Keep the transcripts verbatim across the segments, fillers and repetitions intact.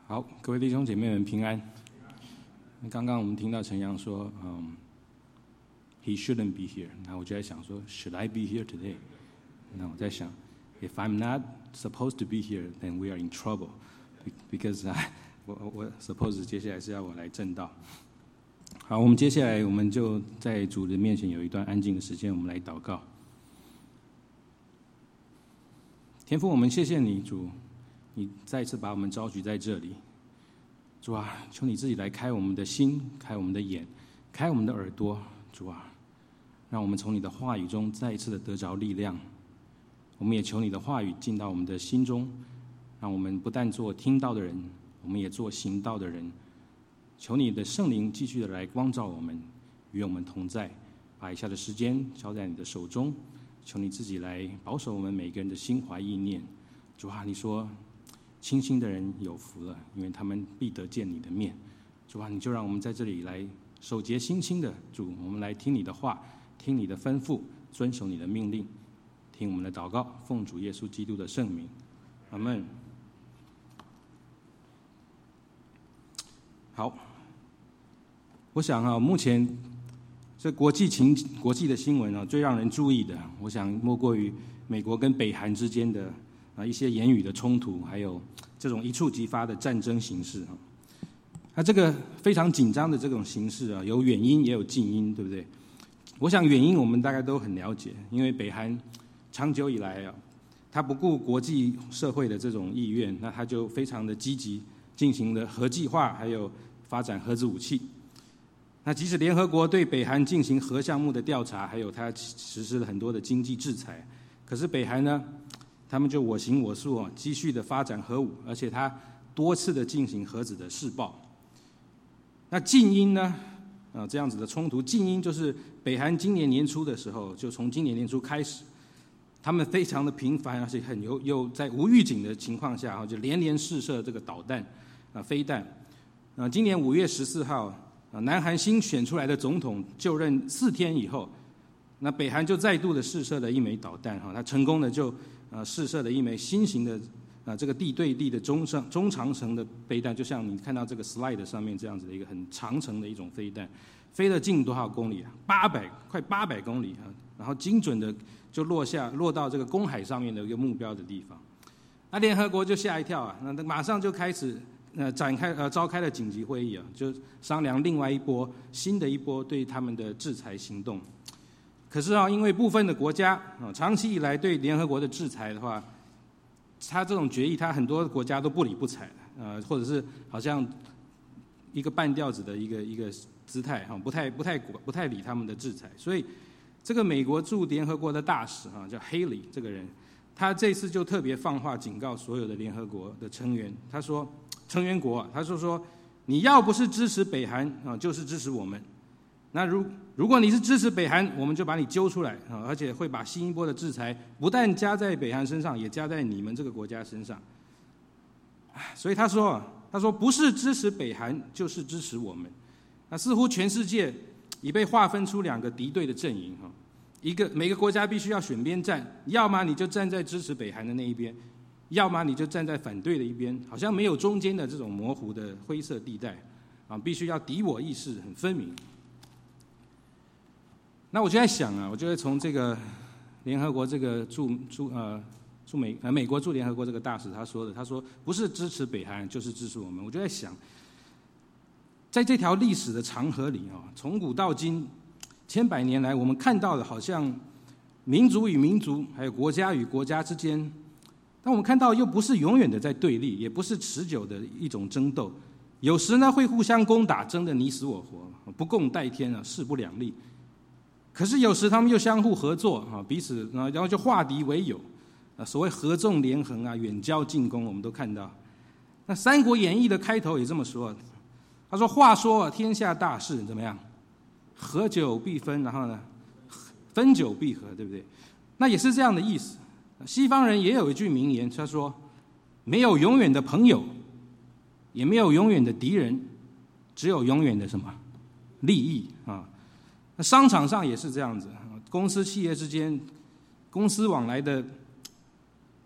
好，各位弟兄姐妹们平安。刚刚我们听到陈阳说，嗯 ，He shouldn't be here。那我就在想说 ，Should I be here today？ 那我在想 ，If I'm not supposed to be here, then we are in trouble, because、uh, 我我 suppose 接下来是要我来正道。好，我们接下来我们就在主的面前有一段安静的时间，我们来祷告。天父，我们谢谢你，主。你再一次把我们召集在这里，主啊，求你自己来开我们的心，开我们的眼，开我们的耳朵，主啊，让我们从你的话语中再一次的得着力量。我们也求你的话语进到我们的心中，让我们不但做听到的人，我们也做行道的人。求你的圣灵继续的来光照我们，与我们同在。把以下的时间交在你的手中，求你自己来保守我们每个人的心怀意念。主啊，你说清心的人有福了，因为他们必得见你的面。主啊，你就让我们在这里来守节心清的主，我们来听你的话，听你的吩咐，遵守你的命令，听我们的祷告，奉主耶稣基督的圣名，阿们。好，我想啊，目前这国际情国际的新闻啊，最让人注意的，我想莫过于美国跟北韩之间的啊一些言语的冲突，还有这种一触即发的战争形势啊。那这个非常紧张的这种形势啊，有远因也有近因，对不对？我想远因我们大概都很了解，因为北韩长久以来啊，他不顾国际社会的这种意愿，那他就非常的积极进行了核计划，还有发展核子武器。那即使联合国对北韩进行核项目的调查，还有他实施了很多的经济制裁，可是北韩呢，他们就我行我素啊，继续的发展核武，而且他多次的进行核子的试爆。那近因呢？啊，这样子的冲突，近因就是北韩今年年初的时候，就从今年年初开始，他们非常的频繁，而且很有又在无预警的情况下，就连连试射这个导弹啊、飞弹。啊，今年五月十四号，啊，南韩新选出来的总统就任四天以后，那北韩就再度的试射了一枚导弹，哈，他成功的就呃试射了一枚新型的啊这个地对地的中上中长程的飞弹，就像你看到这个 slide 上面这样子的一个很长程的一种飞弹，飞了近多少公里啊？八百快八百公里啊！然后精准的就落下落到这个公海上面的一个目标的地方。那联合国就吓一跳啊，那马上就开始呃展开呃召开了紧急会议啊，就商量另外一波新的一波对他们的制裁行动。可是啊，因为部分的国家啊，长期以来对联合国的制裁的话，他这种决议，他很多国家都不理不睬，呃，或者是好像一个半吊子的一个一个姿态哈，不太不太不太理他们的制裁。所以，这个美国驻联合国的大使哈，叫 Haley 这个人，他这次就特别放话警告所有的联合国的成员，他说成员国，他说说你要不是支持北韩啊，就是支持我们。那如如果你是支持北韩，我们就把你揪出来啊，而且会把新一波的制裁不但加在北韩身上，也加在你们这个国家身上。所以他说，他说不是支持北韩，就是支持我们。那似乎全世界已被划分出两个敌对的阵营哈，一个每个国家必须要选边站，要么你就站在支持北韩的那一边，要么你就站在反对的一边，好像没有中间的这种模糊的灰色地带啊，必须要敌我意识很分明。那我就在想啊，我就会从这个联合国这个驻驻呃驻美呃美国驻联合国这个大使他说的，他说不是支持北韩就是支持我们。我就在想，在这条历史的长河里啊，从古到今千百年来，我们看到的好像民族与民族，还有国家与国家之间，但我们看到又不是永远的在对立，也不是持久的一种争斗，有时呢会互相攻打，争得你死我活，不共戴天啊，势不两立。可是有时他们又相互合作啊，彼此然后就化敌为友，啊，所谓合纵连横啊，远交近攻，我们都看到。那《三国演义》的开头也这么说，他说：“话说天下大事怎么样？合久必分，然后呢，分久必合，对不对？那也是这样的意思。西方人也有一句名言，他说：没有永远的朋友，也没有永远的敌人，只有永远的什么利益啊。”那商场上也是这样子，公司企业之间，公司往来的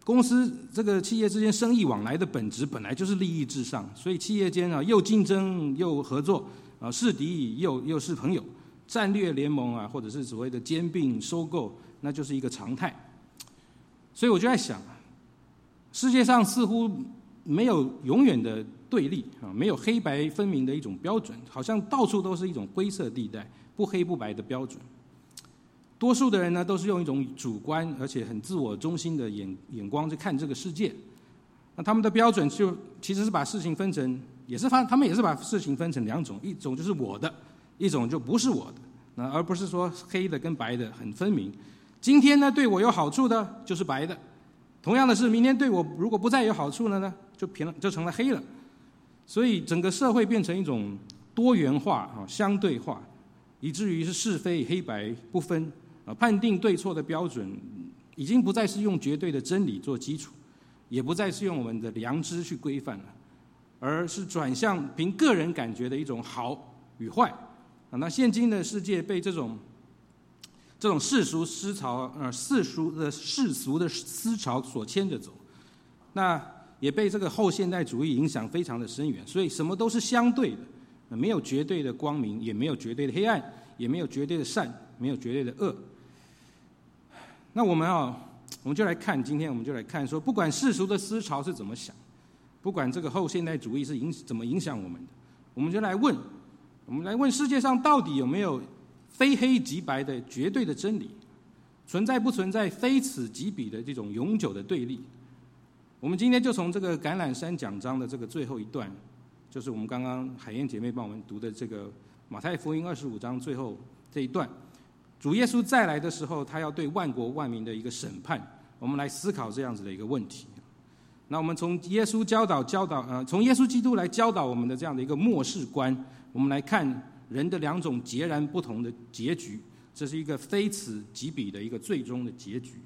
公司这个企业之间生意往来的本质本来就是利益至上，所以企业间啊又竞争又合作啊，是敌又又是朋友，战略联盟啊，或者是所谓的兼并收购，那就是一个常态。所以我就在想，世界上似乎没有永远的对立啊，没有黑白分明的一种标准，好像到处都是一种灰色地带，不黑不白的标准。多数的人呢，都是用一种主观而且很自我中心的眼眼光去看这个世界。那他们的标准就其实是把事情分成，也是他他们也是把事情分成两种，一种就是我的，一种就不是我的。那而不是说黑的跟白的很分明。今天呢对我有好处的就是白的，同样的是明天对我如果不再有好处了呢，就平了就成了黑了。所以整个社会变成一种多元化啊，相对化，以至于是是非黑白不分。判定对错的标准已经不再是用绝对的真理做基础，也不再是用我们的良知去规范了，而是转向凭个人感觉的一种好与坏。那现今的世界被这种这种世俗思潮呃世俗的世俗的思潮所牵着走，那也被这个后现代主义影响非常的深远，所以什么都是相对的，没有绝对的光明，也没有绝对的黑暗，也没有绝对的善，没有绝对的恶。那我们啊，我们就来看，今天我们就来看说，不管世俗的思潮是怎么想，不管这个后现代主义是影怎么影响我们的，我们就来问，我们来问世界上到底有没有非黑即白的绝对的真理，存在不存在非此即彼的这种永久的对立？我们今天就从这个橄榄山讲章的这个最后一段，就是我们刚刚海燕姐妹帮我们读的这个马太福音二十五章最后这一段。主耶稣再来的时候，他要对万国万民的一个审判，我们来思考这样子的一个问题。那我们从耶稣教导教导呃，从耶稣基督来教导我们的这样的一个末世观，我们来看人的两种截然不同的结局，这是一个非此即彼的一个最终的结局。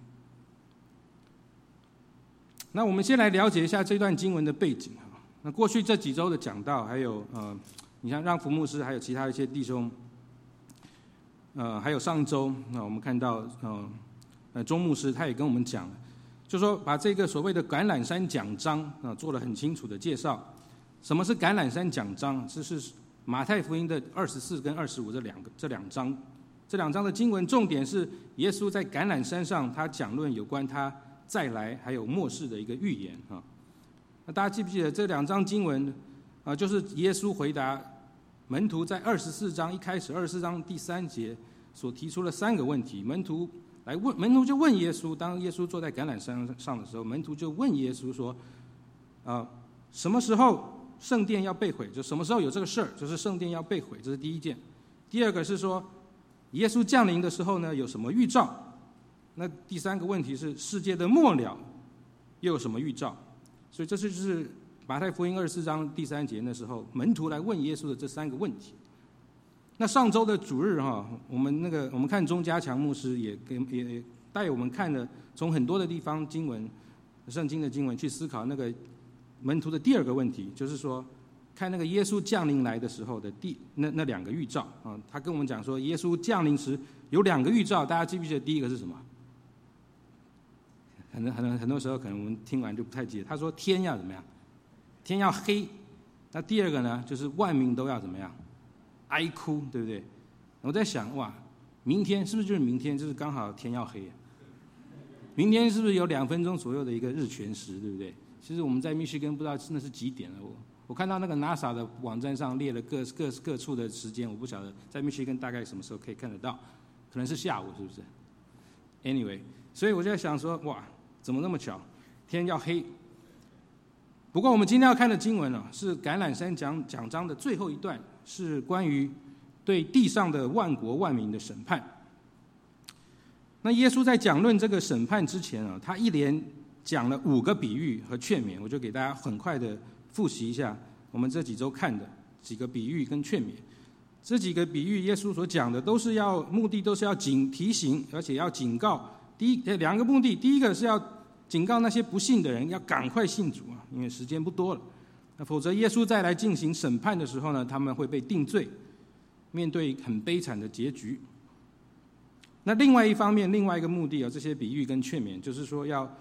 那我们先来了解一下这段经文的背景。那过去这几周的讲道，还有呃，你像让福牧师，还有其他一些弟兄。呃，还有上周，那、呃、我们看到，呃，呃，钟牧师他也跟我们讲，就说把这个所谓的橄榄山讲章啊、呃，做了很清楚的介绍。什么是橄榄山讲章？这是马太福音的二十四跟二十五这两个这两章，这两章的经文重点是耶稣在橄榄山上他讲论有关他再来还有末世的一个预言啊。那大家记不记得这两章经文啊、呃，就是耶稣回答门徒在二十四章一开始，二十四章第三节所提出了三个问题，门徒来问，门徒就问耶稣，当耶稣坐在橄榄山上的时候，门徒就问耶稣说：“啊、呃，什么时候圣殿要被毁？就什么时候有这个事儿？就是圣殿要被毁，这是第一件。第二个是说，耶稣降临的时候呢，有什么预兆？那第三个问题是世界的末了又有什么预兆？所以这是就是马太福音二十四章第三节那时候门徒来问耶稣的这三个问题。那上周的主日哈，我们那个我们看钟家强牧师也给也带我们看了从很多的地方经文、圣经的经文去思考那个门徒的第二个问题，就是说看那个耶稣降临来的时候的第那那两个预兆啊。他跟我们讲说，耶稣降临时有两个预兆，大家记不记得？第一个是什么？很多很多很多时候可能我们听完就不太记得。他说天要怎么样？天要黑。那第二个呢，就是万民都要怎么样？哀哭，对不对？我在想，哇，明天是不是就是明天？就是刚好天要黑、啊。明天是不是有两分钟左右的一个日全食，对不对？其实我们在密西根不知道那是几点了。我我看到那个 NASA 的网站上列了各各各处的时间，我不晓得在密西根大概什么时候可以看得到，可能是下午，是不是 ？Anyway， 所以我就在想说，哇，怎么那么巧，天要黑？不过我们今天要看的经文呢，是橄榄山讲讲章的最后一段，是关于对地上的万国万民的审判。那耶稣在讲论这个审判之前啊，他一连讲了五个比喻和劝勉，我就给大家很快的复习一下我们这几周看的几个比喻跟劝勉。这几个比喻耶稣所讲的都是要目的都是要警提醒，而且要警告。第一两个目的，第一个是要警告那些不信的人要赶快信主啊，因为时间不多了。那否则耶稣再来进行审判的时候呢，他们会被定罪，面对很悲惨的结局。那另外一方面，另外一个目的啊，这些比喻跟劝勉，就是说要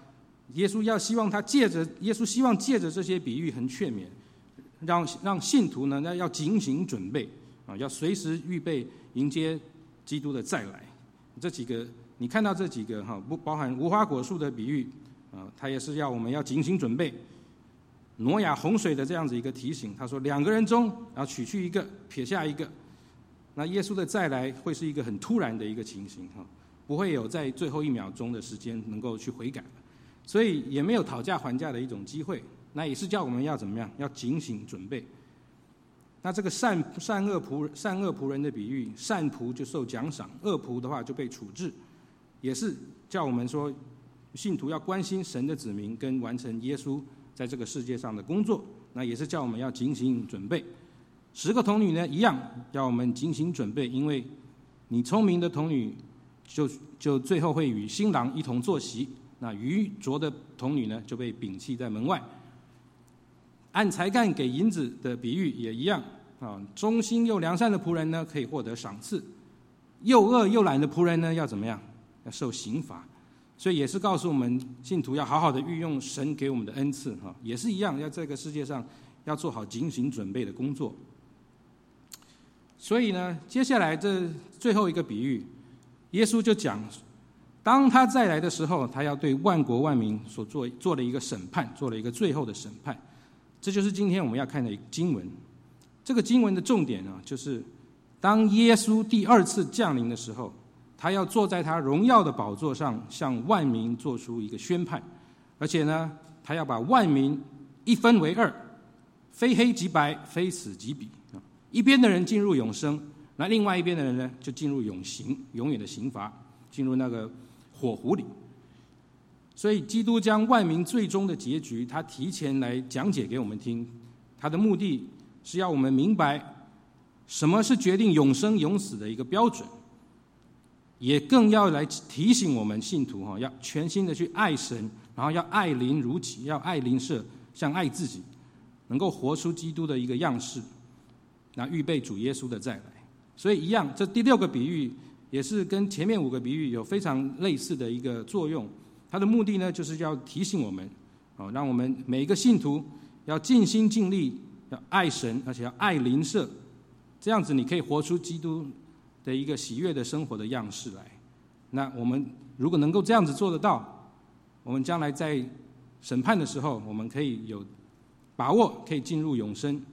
耶稣要希望他借着耶稣希望借着这些比喻和劝勉，让让信徒呢要警醒准备啊，要随时预备迎接基督的再来。这几个你看到这几个哈，不包含无花果树的比喻啊，他也是要我们要警醒准备。挪亚洪水的这样子一个提醒，他说两个人中要取去一个，撇下一个。那耶稣的再来会是一个很突然的一个情形哈，不会有在最后一秒钟的时间能够去悔改，所以也没有讨价还价的一种机会。那也是叫我们要怎么样？要警醒准备。那这个善善恶仆善恶仆人的比喻，善仆就受奖赏，恶仆的话就被处置，也是叫我们说，信徒要关心神的子民跟完成耶稣在这个世界上的工作。那也是叫我们要警醒准备。十个童女呢，一样要我们警醒准备，因为你聪明的童女就就最后会与新郎一同坐席，那愚拙的童女呢就被摒弃在门外。按才干给银子的比喻也一样啊，忠心又良善的仆人呢可以获得赏赐，又恶又懒的仆人呢要怎么样？要受刑罚。所以也是告诉我们信徒要好好的运用神给我们的恩赐哈，也是一样，要在这个世界上要做好警醒准备的工作。所以呢，接下来这最后一个比喻，耶稣就讲，当他再来的时候，他要对万国万民所做做了一个审判，做了一个最后的审判。这就是今天我们要看的经文。这个经文的重点啊，就是当耶稣第二次降临的时候，他要坐在他荣耀的宝座上，向万民做出一个宣判，而且呢，他要把万民一分为二，非黑即白，非死即彼。一边的人进入永生，那另外一边的人呢，就进入永刑，永远的刑罚，进入那个火湖里。所以基督将万民最终的结局，他提前来讲解给我们听，他的目的是要我们明白什么是决定永生永死的一个标准，也更要来提醒我们信徒哈，要全心的去爱神，然后要爱邻如己，要爱邻舍像爱自己，能够活出基督的一个样式，那预备主耶稣的再来。所以一样，这第六个比喻也是跟前面五个比喻有非常类似的一个作用。它的目的呢，就是要提醒我们，哦，让我们每一个信徒要尽心尽力，要爱神，而且要爱邻舍，这样子你可以活出基督的一个喜悦的生活的样式来。那我们如果能够这样子做得到，我们将来在审判的时候，我们可以有把握，可以进入永生。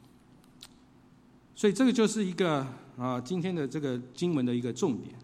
所以这个就是一个啊，今天的这个经文的一个重点。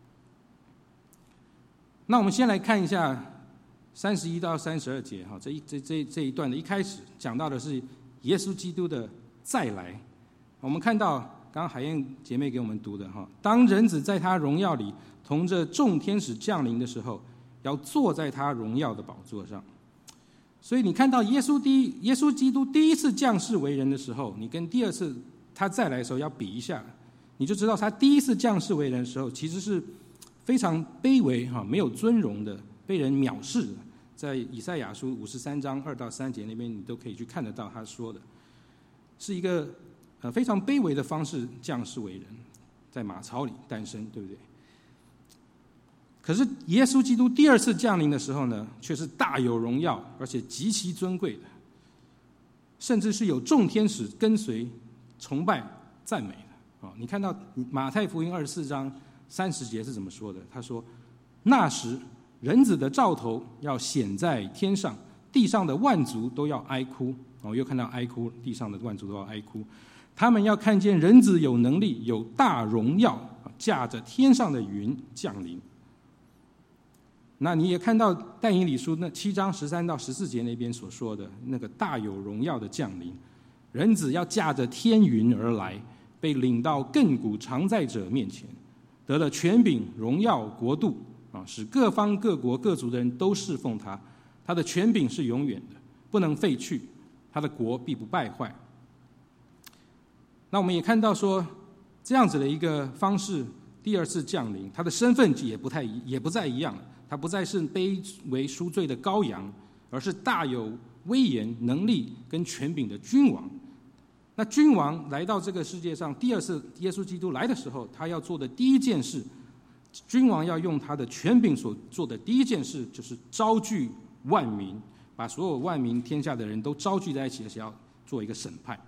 那我们先来看一下三十一到三十二节哈，这一这这这一段的一开始讲到的是耶稣基督的再来。我们看到刚刚海燕姐妹给我们读的哈，当人子在他荣耀里同着众天使降临的时候，要坐在他荣耀的宝座上。所以你看到耶稣第一耶稣基督第一次降世为人的时候，你跟第二次他再来的时候要比一下，你就知道他第一次降世为人的时候，其实是非常卑微哈，没有尊荣的，被人藐视的。在以赛亚书五十三章二到三节那边，你都可以去看得到他说的，是一个呃非常卑微的方式降世为人，在马槽里诞生，对不对？可是耶稣基督第二次降临的时候呢，却是大有荣耀，而且极其尊贵的，甚至是有众天使跟随、崇拜、赞美的。哦，你看到马太福音二十四章三十节是怎么说的？他说：“那时，人子的兆头要显在天上，地上的万族都要哀哭。”哦，又看到哀哭，地上的万族都要哀哭。他们要看见人子有能力、有大荣耀，驾着天上的云降临。那你也看到但以理书那七章十三到十四节那边所说的那个大有荣耀的降临，人子要驾着天云而来，被领到亘古常在者面前，得了权柄、荣耀、国度啊，使各方各国各族的人都侍奉他。他的权柄是永远的，不能废去，他的国必不败坏。那我们也看到说，这样子的一个方式，第二次降临，他的身份也不太也不再一样了。他不再是卑微赎罪的羔羊，而是大有威严、能力跟权柄的君王。那君王来到这个世界上，第二次耶稣基督来的时候，他要做的第一件事，君王要用他的权柄所做的第一件事，就是招聚万民，把所有万民天下的人都招聚在一起，而且要做一个审判。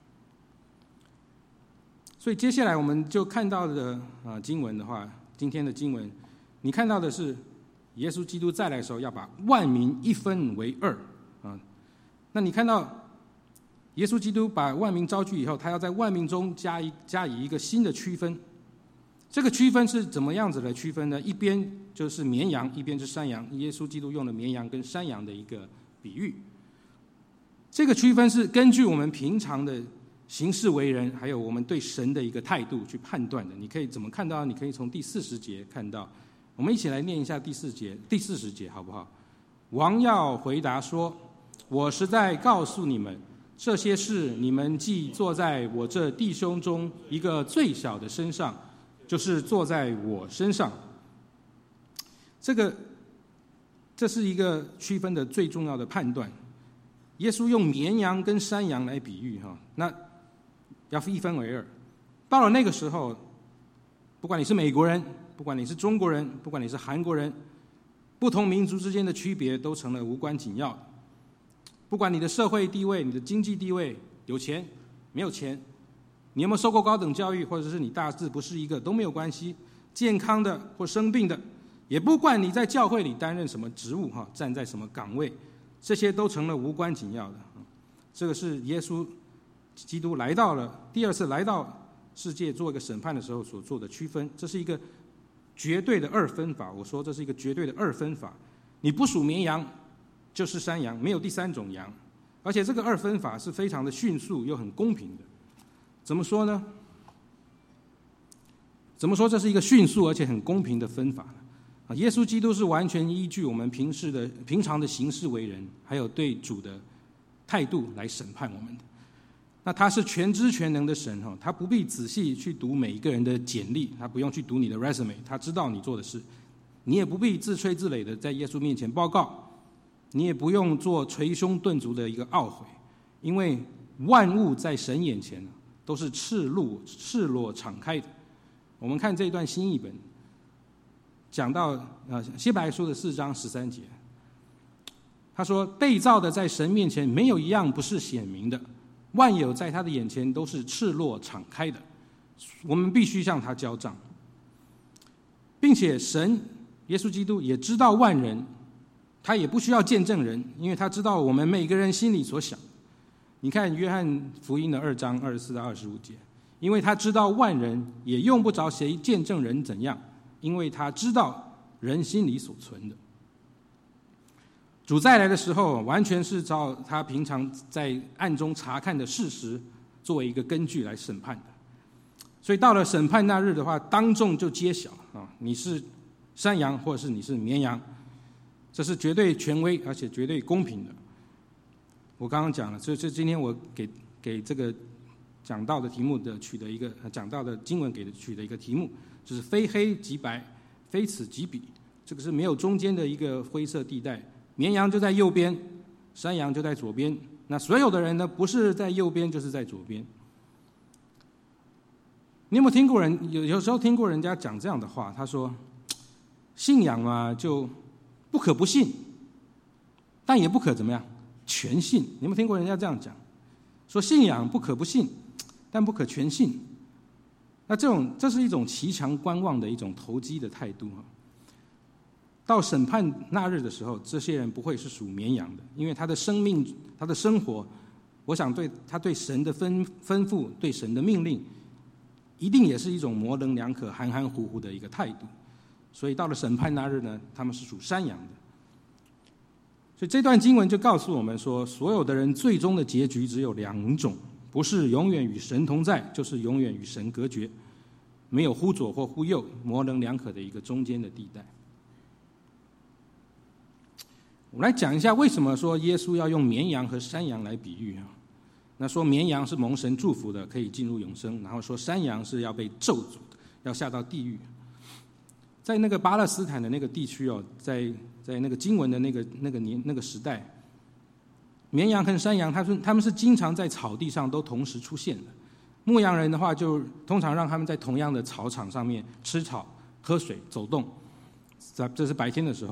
所以接下来我们就看到的啊经文的话，今天的经文，你看到的是耶稣基督再来的时候要把万民一分为二啊。那你看到耶稣基督把万民招聚以后，他要在万民中加一加以一个新的区分。这个区分是怎么样子的区分呢？一边就是绵羊，一边是山羊。耶稣基督用了绵羊跟山羊的一个比喻。这个区分是根据我们平常的行事为人，还有我们对神的一个态度去判断的。你可以怎么看到？你可以从第四十节看到。我们一起来念一下第四节，第四十节好不好？王要回答说：“我实在告诉你们，这些事你们既坐在我这弟兄中一个最小的身上，就是坐在我身上。”这个，这是一个区分的最重要的判断。耶稣用绵羊跟山羊来比喻哈，那要一分为二。到了那个时候，不管你是美国人，不管你是中国人，不管你是韩国人，不同民族之间的区别都成了无关紧要的。不管你的社会地位、你的经济地位，有钱没有钱，你有没有受过高等教育，或者是你大致不是一个都没有关系。健康的或生病的，也不管你在教会里担任什么职务哈，站在什么岗位，这些都成了无关紧要的。这个是耶稣基督来到了第二次来到世界做一个审判的时候所做的区分。这是一个绝对的二分法。我说这是一个绝对的二分法。你不属绵羊就是山羊，没有第三种羊。而且这个二分法是非常的迅速又很公平的。怎么说呢？怎么说这是一个迅速而且很公平的分法呢？耶稣基督是完全依据我们平时的平常的行事为人，还有对主的态度来审判我们的。那他是全知全能的神，他不必仔细去读每一个人的简历，他不用去读你的 resume， 他知道你做的事。你也不必自吹自擂的在耶稣面前报告，你也不用做捶胸顿足的一个懊悔，因为万物在神眼前都是赤露赤裸敞开的。我们看这一段新译本，讲到呃希伯来书的四章十三节，他说：“被造的在神面前没有一样不是显明的，万有在他的眼前都是赤裸敞开的，我们必须向他交账。”并且神耶稣基督也知道万人，他也不需要见证人，因为他知道我们每个人心里所想。你看约翰福音的二章二十四到二十五节，因为他知道万人，也用不着谁见证人怎样，因为他知道人心里所存的。主再来的时候，完全是照他平常在暗中查看的事实作为一个根据来审判的。所以到了审判那日的话，当众就揭晓啊，你是山羊或者是你是绵羊，这是绝对权威而且绝对公平的。我刚刚讲了，所以今天我给给这个讲道的题目的取的一个讲道的经文给的取的一个题目，就是非黑即白，非此即彼，这个是没有中间的一个灰色地带。绵羊就在右边，山羊就在左边。那所有的人呢，不是在右边就是在左边。你有没有听过人有有时候听过人家讲这样的话？他说：“信仰嘛，就不可不信，但也不可怎么样全信。”你有没有听过人家这样讲？说信仰不可不信，但不可全信。那这种这是一种骑墙观望的一种投机的态度。到审判那日的时候，这些人不会是属绵羊的，因为他的生命、他的生活，我想对他对神的吩吩咐、对神的命令，一定也是一种模棱两可、含含糊糊的一个态度。所以到了审判那日呢，他们是属山羊的。所以这段经文就告诉我们说，所有的人最终的结局只有两种，不是永远与神同在，就是永远与神隔绝，没有忽左或忽右，模棱两可的一个中间的地带。我们来讲一下为什么说耶稣要用绵羊和山羊来比喻啊？那说绵羊是蒙神祝福的，可以进入永生；然后说山羊是要被咒诅的，要下到地狱。在那个巴勒斯坦的那个地区哦，在在那个经文的那个那个年那个时代，绵羊和山羊，他们他们是经常在草地上都同时出现的。牧羊人的话，就通常让他们在同样的草场上面吃草、喝水、走动，这是白天的时候。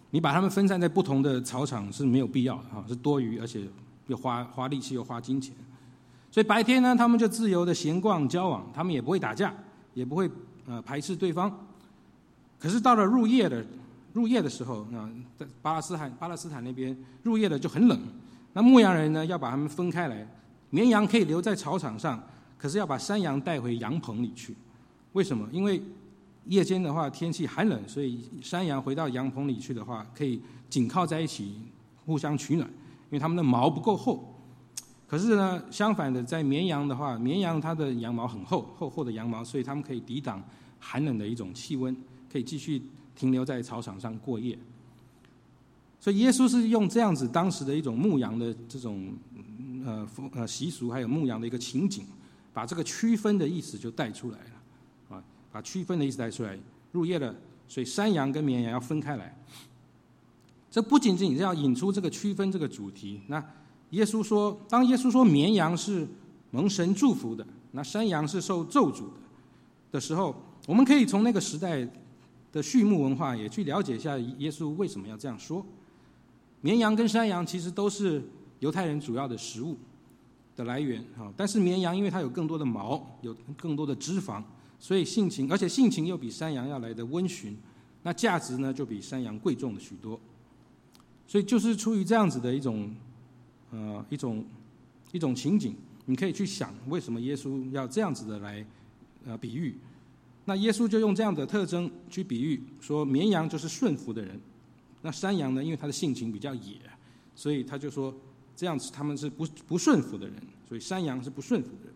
你把他们分散在不同的草场是没有必要的哈，是多余，而且又花花力气又花金钱。所以白天呢，他们就自由的闲逛交往，他们也不会打架，也不会呃排斥对方。可是到了入夜的入夜的时候啊，在巴勒斯坦巴勒斯坦那边入夜的就很冷，那牧羊人呢要把他们分开来，绵羊可以留在草场上，可是要把山羊带回羊棚里去。为什么？因为夜间的话天气寒冷，所以山羊回到羊棚里去的话，可以紧靠在一起，互相取暖，因为它们的毛不够厚。可是呢，相反的，在绵羊的话，绵羊它的羊毛很厚，厚厚的羊毛，所以它们可以抵挡寒冷的一种气温，可以继续停留在草场上过夜。所以耶稣是用这样子当时的一种牧羊的这种呃呃习俗，还有牧羊的一个情景，把这个区分的意思就带出来了。把区分的意思带出来，入夜了，所以山羊跟绵羊要分开来。这不仅仅是要引出这个区分这个主题。那耶稣说，当耶稣说绵羊是蒙神祝福的，那山羊是受咒诅的的时候，我们可以从那个时代的畜牧文化也去了解一下耶稣为什么要这样说。绵羊跟山羊其实都是犹太人主要的食物的来源，但是绵羊因为它有更多的毛，有更多的脂肪，所以性情，而且性情又比山羊要来的温驯，那价值呢就比山羊贵重了许多。所以就是出于这样子的一种，呃，一种一种情景，你可以去想为什么耶稣要这样子的来，呃，比喻。那耶稣就用这样的特征去比喻，说绵羊就是顺服的人，那山羊呢，因为它的性情比较野，所以他就说这样子他们是不不顺服的人，所以山羊是不顺服的人。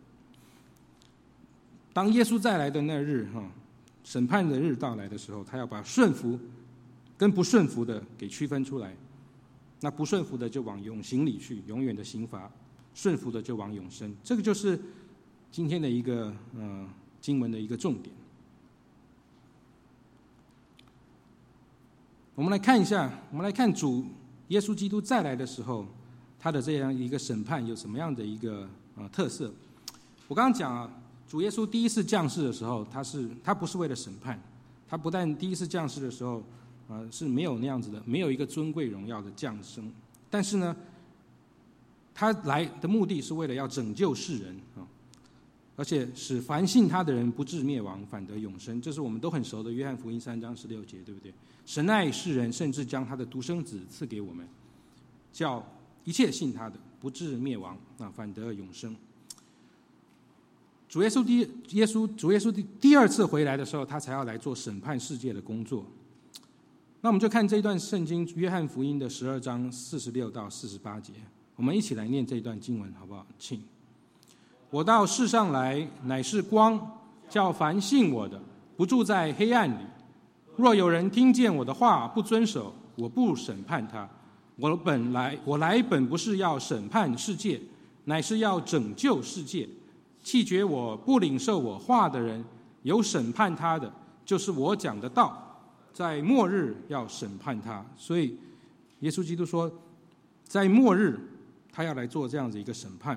当耶稣再来的那日，哈，审判的日到来的时候，他要把顺服跟不顺服的给区分出来。那不顺服的就往永刑里去，永远的刑罚；顺服的就往永生。这个就是今天的一个呃经文的一个重点。我们来看一下，我们来看主耶稣基督再来的时候，他的这样一个审判有什么样的一个呃特色？我刚刚讲啊。主耶稣第一次降世的时候，他是他不是为了审判，他不但第一次降世的时候，呃是没有那样子的，没有一个尊贵荣耀的降生，但是呢，他来的目的是为了要拯救世人啊，而且使凡信他的人不至灭亡，反得永生。这是我们都很熟的约翰福音三章十六节，对不对？神爱世人，甚至将他的独生子赐给我们，叫一切信他的不至灭亡啊，反得永生。主耶稣第耶稣主耶稣第第二次回来的时候，他才要来做审判世界的工作。那我们就看这一段圣经，约翰福音的十二章四十六到四十八节，我们一起来念这一段经文，好不好？请。我到世上来，乃是光，叫凡信我的，不住在黑暗里。若有人听见我的话不遵守，我不审判他。我本来我来本不是要审判世界，乃是要拯救世界。弃绝我不领受我话的人，有审判他的，就是我讲的道，在末日要审判他。所以耶稣基督说，在末日他要来做这样子一个审判。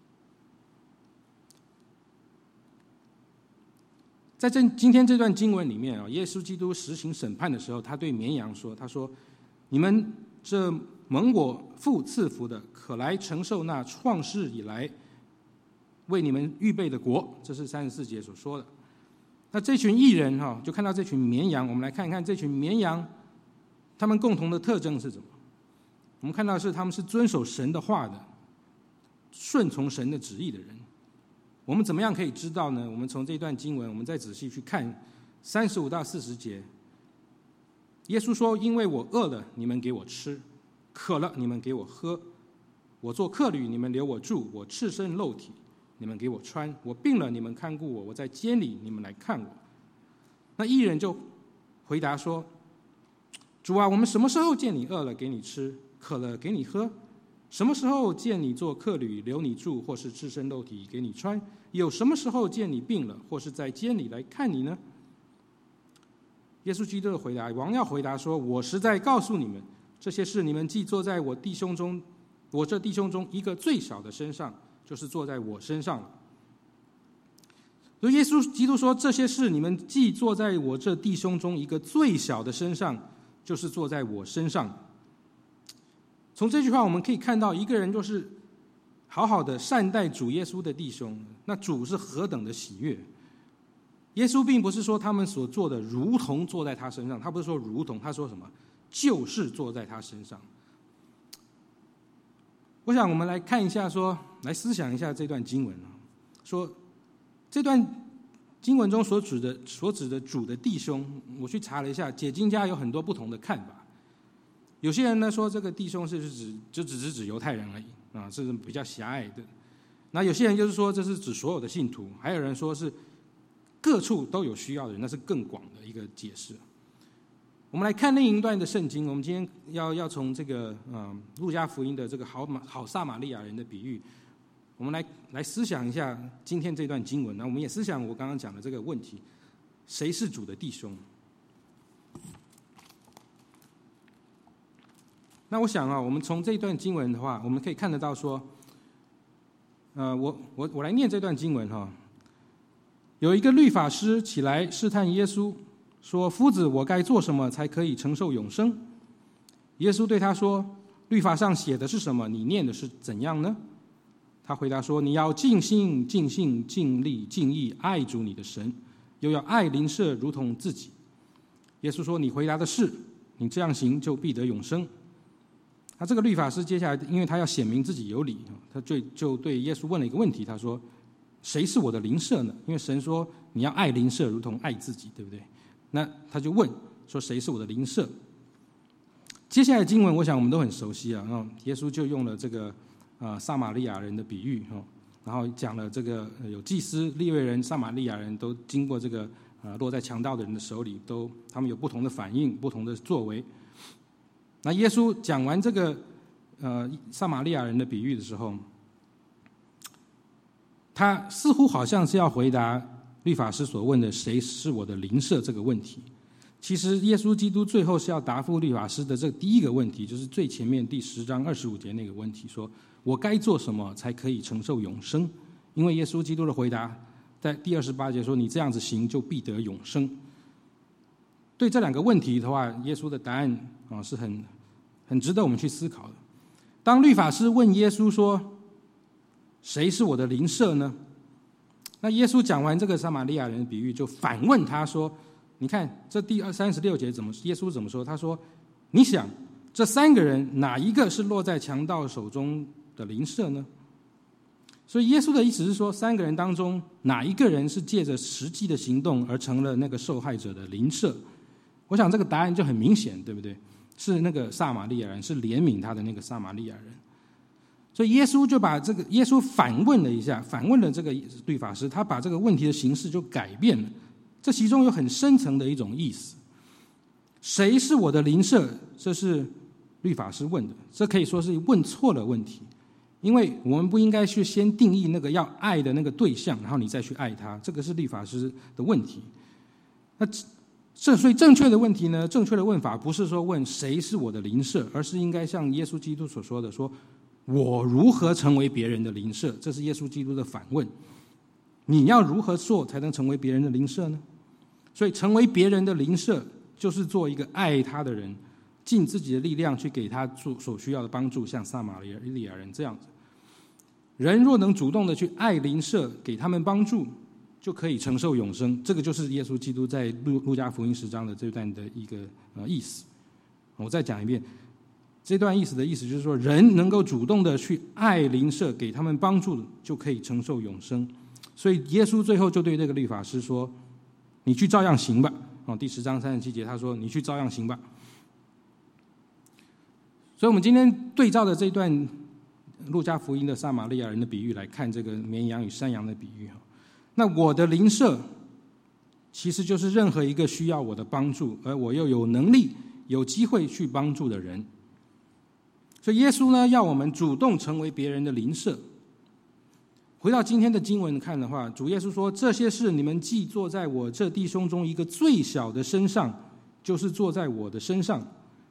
在这今天这段经文里面啊，耶稣基督实行审判的时候，他对绵羊说，他说，你们这蒙我父赐福的，可来承受那创世以来为你们预备的国。这是三十四节所说的。那这群义人哈，就看到这群绵羊，我们来看一看这群绵羊，他们共同的特征是什么？我们看到是他们是遵守神的话的，顺从神的旨意的人。我们怎么样可以知道呢？我们从这段经文，我们再仔细去看三十五到四十节。耶稣说：“因为我饿了，你们给我吃；渴了，你们给我喝；我做客旅，你们留我住；我赤身露体，你们给我穿；我病了，你们看顾我；我在监里，你们来看我。”那义人就回答说：“主啊，我们什么时候见你饿了给你吃，渴了给你喝？什么时候见你做客旅留你住，或是赤身露体给你穿？有什么时候见你病了，或是在监里来看你呢？”耶稣基督的回答，王要回答说：“我实在告诉你们，这些事你们既坐在我弟兄中，我这弟兄中一个最小的身上，就是坐在我身上了。”所以耶稣基督说，这些事你们既坐在我这弟兄中一个最小的身上， 就是坐在我身上。从这句话我们可以看到，一个人就是好好的善待主耶稣的弟兄，那主是何等的喜悦。耶稣并不是说他们所做的如同坐在他身上，他不是说如同，他说什么？就是坐在他身上。我想我们来看一下说，来思想一下这段经文，说这段经文中所指的所指的主的弟兄，我去查了一下，解经家有很多不同的看法。有些人呢说这个弟兄是指就只是指犹太人而已啊，这是比较狭隘的。那有些人就是说这是指所有的信徒，还有人说是各处都有需要的人，那是更广的一个解释。我们来看另一段的圣经，我们今天要要从这个嗯路加福音的这个好马好撒玛利亚人的比喻，我们来来思想一下今天这段经文。那我们也思想我刚刚讲的这个问题：谁是主的弟兄？那我想啊，我们从这段经文的话，我们可以看得到说，呃，我我我来念这段经文哈。有一个律法师起来试探耶稣，说：“夫子，我该做什么才可以承受永生？”耶稣对他说：“律法上写的是什么？你念的是怎样呢？”他回答说：“你要尽心、尽性、尽力、尽意爱主你的神，又要爱邻舍如同自己。”耶稣说：“你回答的是，你这样行就必得永生。”那这个律法师接下来，因为他要显明自己有理，他就就对耶稣问了一个问题，他说：“谁是我的邻舍呢？”因为神说你要爱邻舍如同爱自己，对不对？那他就问说：“谁是我的邻舍？”接下来的经文，我想我们都很熟悉啊。嗯，耶稣就用了这个呃撒玛利亚人的比喻，哦，然后讲了这个有祭司、利未人、撒玛利亚人都经过这个呃落在强盗的人的手里，都他们有不同的反应、不同的作为。那耶稣讲完这个呃撒玛利亚人的比喻的时候，他似乎好像是要回答律法师所问的“谁是我的邻舍”这个问题。其实耶稣基督最后是要答复律法师的这第一个问题，就是最前面第十章二十五节那个问题，说我该做什么才可以承受永生？因为耶稣基督的回答在第二十八节说：“你这样子行，就必得永生。”对这两个问题的话，耶稣的答案啊是很很值得我们去思考的。当律法师问耶稣说：“谁是我的邻舍呢？”那耶稣讲完这个撒玛利亚人的比喻，就反问他说：“你看这第三十六节怎么？耶稣怎么说？他说：你想这三个人哪一个是落在强盗手中的邻舍呢？”所以耶稣的意思是说，三个人当中哪一个人是借着实际的行动而成了那个受害者的邻舍？我想这个答案就很明显，对不对？是那个撒玛利亚人，是怜悯他的那个撒玛利亚人。所以耶稣就把这个耶稣反问了一下，反问了这个律法师，他把这个问题的形式就改变了。这其中有很深层的一种意思。谁是我的邻舍？这是律法师问的，这可以说是问错了问题。因为我们不应该去先定义那个要爱的那个对象，然后你再去爱他，这个是律法师的问题。那这所以正确的问题呢，正确的问法不是说问谁是我的邻舍，而是应该像耶稣基督所说的，说我如何成为别人的邻舍？这是耶稣基督的反问。你要如何做才能成为别人的邻舍呢？所以成为别人的邻舍，就是做一个爱他的人，尽自己的力量去给他做所需要的帮助，像撒玛利亚人这样子。人若能主动的去爱邻舍，给他们帮助，就可以承受永生。这个就是耶稣基督在路路加福音十章的这段的一个呃意思。我再讲一遍，这段意思的意思就是说，人能够主动的去爱邻舍，给他们帮助，就可以承受永生。所以耶稣最后就对这个律法师说：“你去照样行吧。”哦，第十章三十七节他说：“你去照样行吧。”所以我们今天对照的这段路加福音的撒玛利亚人的比喻来看这个绵羊与山羊的比喻，那我的邻舍其实就是任何一个需要我的帮助，而我又有能力有机会去帮助的人。所以耶稣呢，要我们主动成为别人的邻舍。回到今天的经文看的话，主耶稣说：“这些事你们既做在我这弟兄中一个最小的身上，就是做在我的身上。”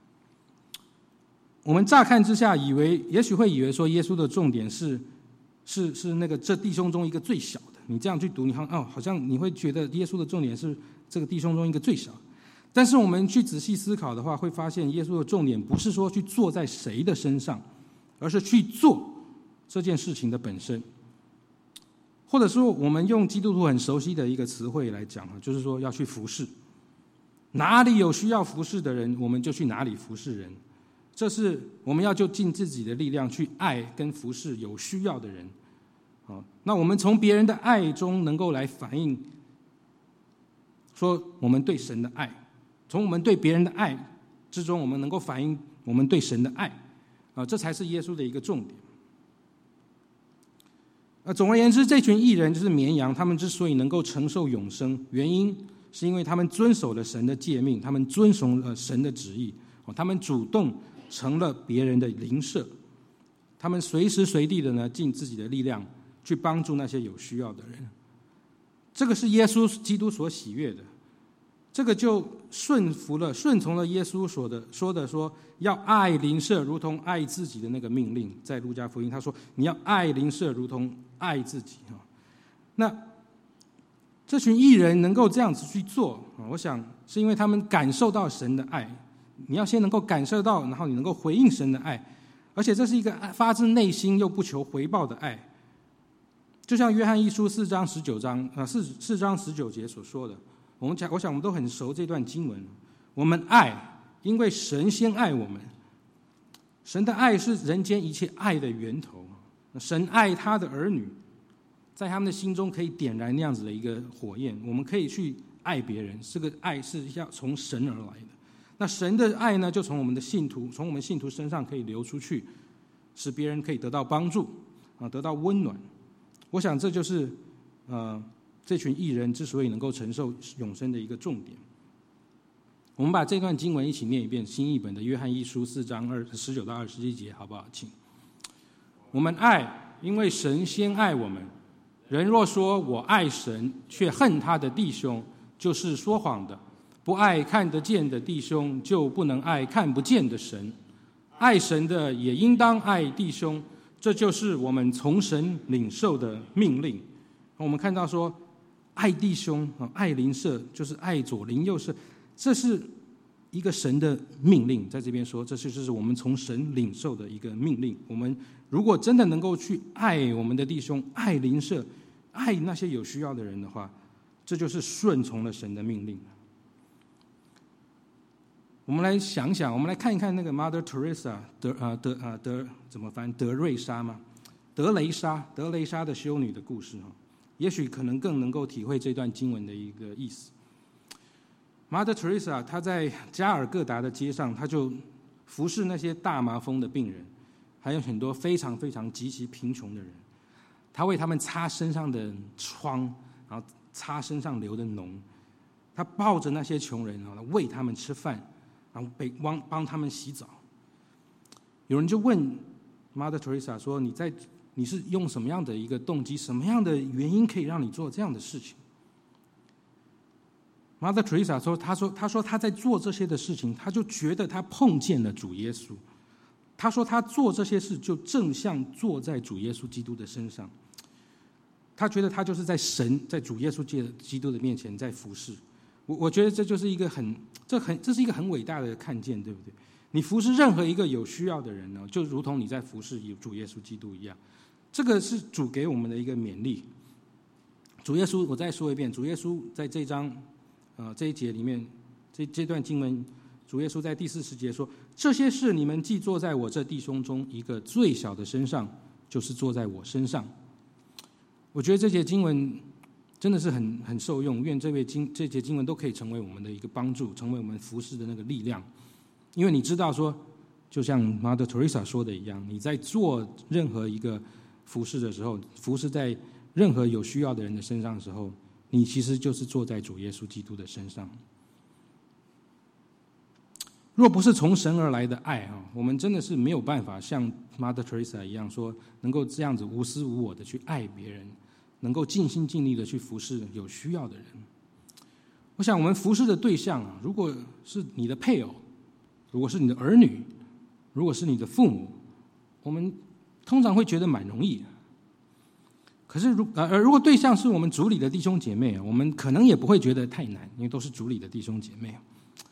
我们乍看之下以为，也许会以为说耶稣的重点是是是那个这弟兄中一个最小的。你这样去读，你好哦，好像你会觉得耶稣的重点是这个弟兄中一个最小。 但是我们去仔细思考的话，会发现耶稣的重点不是说去做在谁的身上，而是去做这件事情的本身。或者说我们用基督徒很熟悉的一个词汇来讲，就是说要去服侍，哪里有需要服侍的人，我们就去哪里服侍人。这是我们要就尽自己的力量去爱跟服侍有需要的人。那我们从别人的爱中能够来反映说我们对神的爱，从我们对别人的爱之中，我们能够反映我们对神的爱，这才是耶稣的一个重点。呃，总而言之，这群义人就是绵羊，他们之所以能够承受永生，原因是因为他们遵守了神的诫命，他们遵守了神的旨意，他们主动成了别人的邻舍，他们随时随地的呢，尽自己的力量去帮助那些有需要的人。这个是耶稣基督所喜悦的，这个就顺服了、顺从了耶稣说的说的说要爱邻舍如同爱自己的那个命令，在路加福音他说你要爱邻舍如同爱自己。那这群义人能够这样子去做，我想是因为他们感受到神的爱。你要先能够感受到，然后你能够回应神的爱，而且这是一个发自内心又不求回报的爱。就像约翰一书四章十九章啊四四章十九节所说的，我们讲，我想我们都很熟这段经文。我们爱，因为神先爱我们。神的爱是人间一切爱的源头。神爱他的儿女，在他们的心中可以点燃那样子的一个火焰。我们可以去爱别人，这个爱是要从神而来的。那神的爱呢，就从我们的信徒，从我们信徒身上可以流出去，使别人可以得到帮助啊，得到温暖。我想这就是呃这群义人之所以能够承受永生的一个重点。我们把这段经文一起念一遍，新译本的约翰一书四章二十九到二十一节，好不好？请。我们爱，因为神先爱我们。人若说我爱神，却恨他的弟兄，就是说谎的。不爱看得见的弟兄，就不能爱看不见的神。爱神的也应当爱弟兄，这就是我们从神领受的命令。我们看到说，爱弟兄、爱邻舍，就是爱左邻右舍，这是一个神的命令。在这边说，这就是我们从神领受的一个命令。我们如果真的能够去爱我们的弟兄、爱邻舍、爱那些有需要的人的话，这就是顺从了神的命令。我们来想想，我们来看一看那个 Mother Teresa 德啊德啊德怎么翻德瑞莎吗？德雷莎德雷莎的修女的故事，也许可能更能够体会这段经文的一个意思。Mother Teresa 她在加尔各答的街上，她就服侍那些大麻风的病人，还有很多非常非常极其贫穷的人，她为他们擦身上的疮，然后擦身上流的脓，她抱着那些穷人，然后喂他们吃饭。然后帮帮他们洗澡。有人就问 Mother Teresa 说：“你在你是用什么样的一个动机，什么样的原因可以让你做这样的事情？” Mother Teresa 说：“他说他说他在做这些的事情，他就觉得他碰见了主耶稣。他说他做这些事就正像坐在主耶稣基督的身上。他觉得他就是在神在主耶稣基督的面前在服侍。我我觉得这就是一个很这很这是一个很伟大的看见，对不对？你服侍任何一个有需要的人呢，就如同你在服侍主耶稣基督一样。这个是主给我们的一个勉励。主耶稣，我再说一遍，主耶稣在这章呃这一节里面，这这段经文，主耶稣在第四十节说：“这些事你们既做在我这弟兄中一个最小的身上，就是做在我身上。”我觉得这节经文真的是很很受用，愿这位经这节经文都可以成为我们的一个帮助，成为我们服侍的那个力量。因为你知道说，就像 Mother Teresa 说的一样，你在做任何一个服侍的时候，服侍在任何有需要的人的身上的时候，你其实就是坐在主耶稣基督的身上。若不是从神而来的爱啊，我们真的是没有办法像 Mother Teresa 一样说，能够这样子无私无我的去爱别人，能够尽心尽力的去服侍有需要的人。我想我们服侍的对象啊，如果是你的配偶，如果是你的儿女，如果是你的父母，我们通常会觉得蛮容易的。可是如呃，如果对象是我们主里的弟兄姐妹，我们可能也不会觉得太难，因为都是主里的弟兄姐妹。